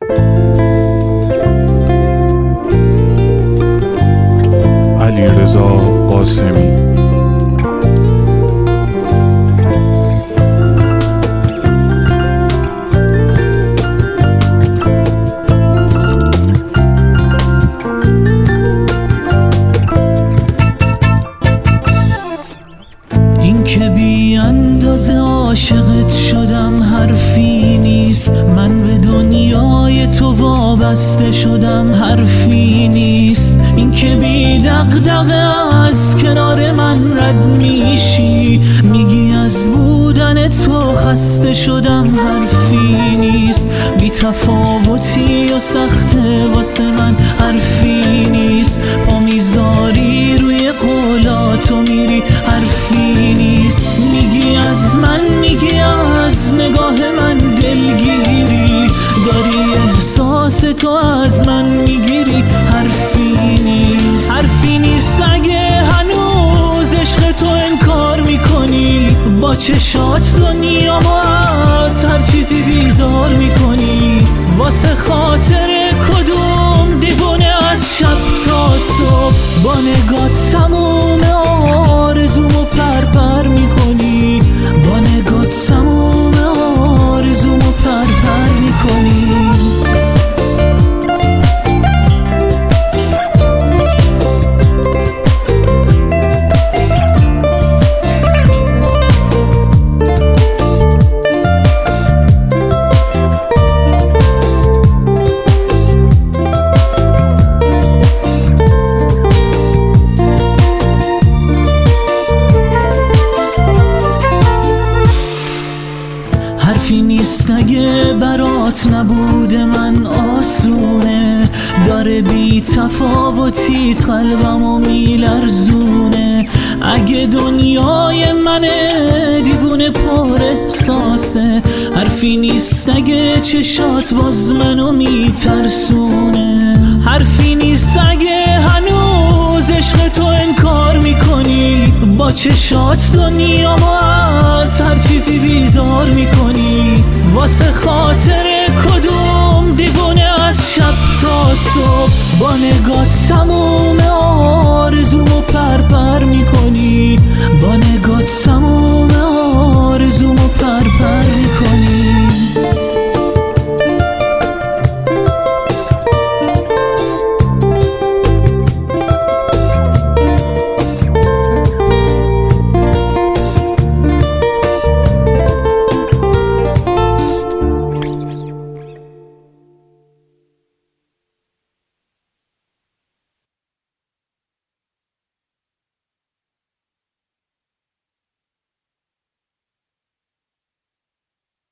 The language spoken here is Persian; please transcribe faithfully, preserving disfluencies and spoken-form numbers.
علیرضا قاسمی. این که بی اندازه عاشقت شدم حرفی نیست، من به دنیای تو وابسته شدم حرفی نیست. این که بی دغدغه از کنار من رد میشی، میگی از بودن تو خسته شدم حرفی نیست. بی تفاوتی و سخته واسه من حرفی نیست، پا میذاری روی قولاتو میری حرفی نیست. میگی از من، میگی از نگاه من دلگیری، داری احساس تو از من میگیری حرفی نیست. حرفی نیست اگه هنوز عشق تو انکار میکنی، با چشات دنیا ما از هر چیزی بیزار میکنی. واسه خاطر کدوم دیوونه از شب تا صبح، با نگاه تموم آرزومو پر پر میکنی، با نگاه تموم آرزومو پر پر میکنی. حرفی نیست اگه برات نبود من آسونه، داره بی تفاوتیت قلبمو میلرزونه. اگه دنیای منه دیوونه پر احساسه، حرفی نیست اگه چشات باز منو میترسونه. حرفی نیست اگه هنوز عشق تو انکار میکنی، با چشات دنیا ما از هر چیزی بیزار میکنی. واسه خاطر کدوم دیوونه از شب تا صبح، با نگاه تموم